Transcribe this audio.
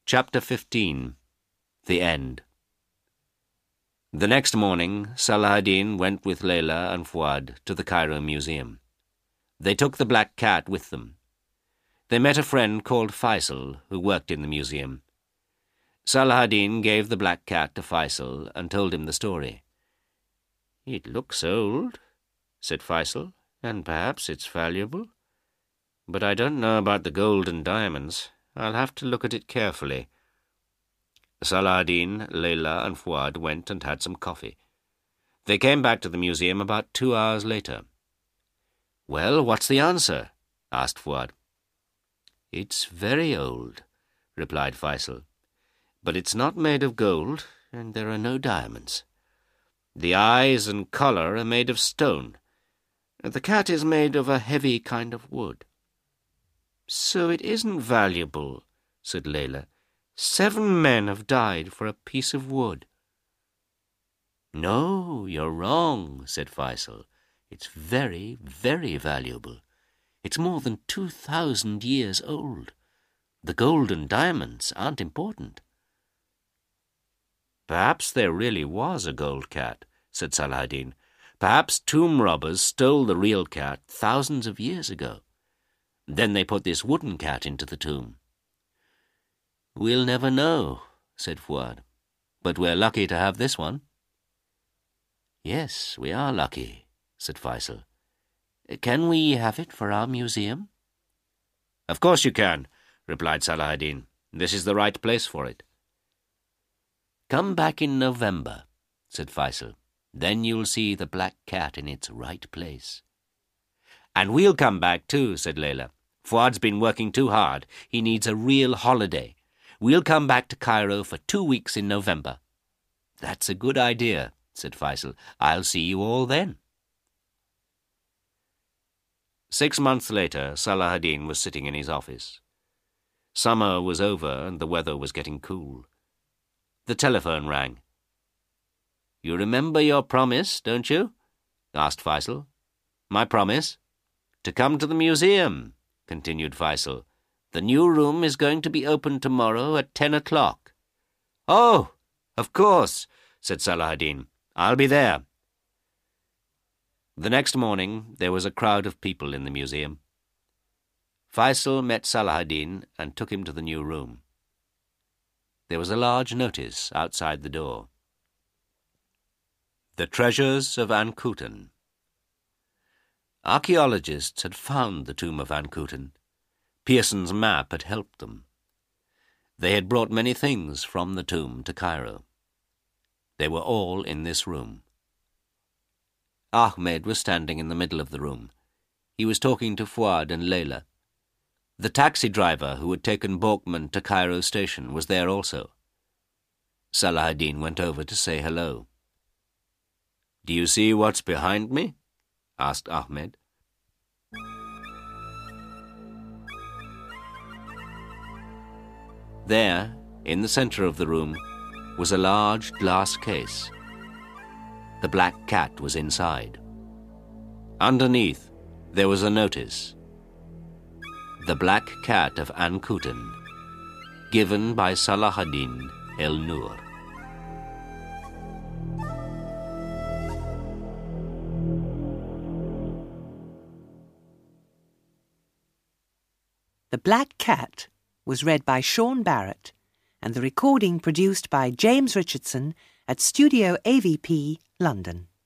Chapter 15. The End. The next morning, Salah ad-Din went with Layla and Fuad to the Cairo Museum. They took the black cat with them. They met a friend called Faisal, who worked in the museum. Salah ad-Din gave the black cat to Faisal and told him the story. "It looks old," said Faisal, "and perhaps it's valuable. But I don't know about the gold and diamonds. I'll have to look at it carefully." Salah ad-Din, Layla, and Fuad went and had some coffee. They came back to the museum about 2 hours later. "Well, what's the answer?" asked Fuad. "It's very old," replied Faisal. "But it's not made of gold, and there are no diamonds. The eyes and collar are made of stone. The cat is made of a heavy kind of wood." "So it isn't valuable," said Layla. 7 men have died for a piece of wood." "No, you're wrong," said Faisal. "It's very, very valuable. It's more than 2,000 years old. The gold and diamonds aren't important." "Perhaps there really was a gold cat," said Salah ad-Din. "Perhaps tomb robbers stole the real cat thousands of years ago. Then they put this wooden cat into the tomb." "We'll never know," said Fuad. "But we're lucky to have this one." "Yes, we are lucky," said Faisal. "Can we have it for our museum?" "Of course you can," replied Salah ad-Din. "This is the right place for it." "Come back in November," said Faisal. "Then you'll see the black cat in its right place." "And we'll come back too," said Layla. "Fuad's been working too hard. He needs a real holiday. We'll come back to Cairo for 2 weeks in November." "That's a good idea," said Faisal. "I'll see you all then." 6 months later, Salah ad-Din was sitting in his office. Summer was over and the weather was getting cool. The telephone rang. "You remember your promise, don't you?" asked Faisal. "My promise?" "To come to the museum," continued Faisal. "The new room is going to be opened tomorrow at 10 o'clock. "Oh, of course," said Salah ad-Din. "I'll be there." The next morning there was a crowd of people in the museum. Faisal met Salah ad-Din and took him to the new room. There was a large notice outside the door. The Treasures of Ankutan. Archaeologists had found the tomb of Ankutan. Pearson's map had helped them. They had brought many things from the tomb to Cairo. They were all in this room. Ahmed was standing in the middle of the room. He was talking to Fuad and Layla. The taxi driver who had taken Borkman to Cairo station was there also. Salah ad-Din went over to say hello. "Do you see what's behind me?" asked Ahmed. There, in the center of the room, was a large glass case. The black cat was inside. Underneath, there was a notice. "The Black Cat of Ankutan, given by Salah ad-Din el-Nur." The Black Cat was read by Sean Barrett and the recording produced by James Richardson at Studio AVP, London.